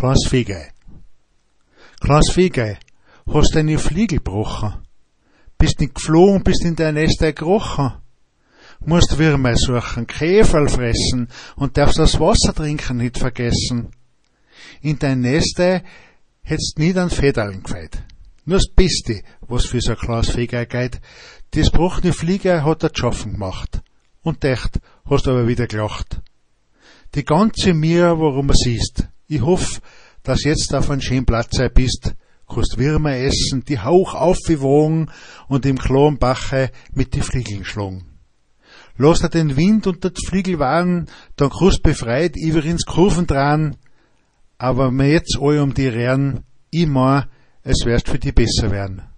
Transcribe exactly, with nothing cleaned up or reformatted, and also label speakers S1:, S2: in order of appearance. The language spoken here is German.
S1: Klaus Fegei. Klaus Fegei, hast deine Fliegel gebrochen? Bist nicht geflogen, bist in dein Nest gekrochen? Musst Würmer suchen, Käferl fressen und darfst das Wasser trinken nicht vergessen. In dein Nest hättest nie an Federln gefeit. Nur das Beste, was für so Klaus Fegei geht, das brochene Flieger hat er zu schaffen gemacht. Und echt, hast aber wieder gelacht. Die ganze Mir, worum er siehst, ich hoff, dass jetzt auf einen schönen Platz sei bist, kannst Würmer essen, die Hauch aufgewogen und im klaren Bache mit die Fliegeln schlagen. Lass dir den Wind unter die Fliegel wahren, dann kannst befreit über ins Kurven dran, aber mir jetzt alle um die Rehren, ich mein, es wirst für die besser werden.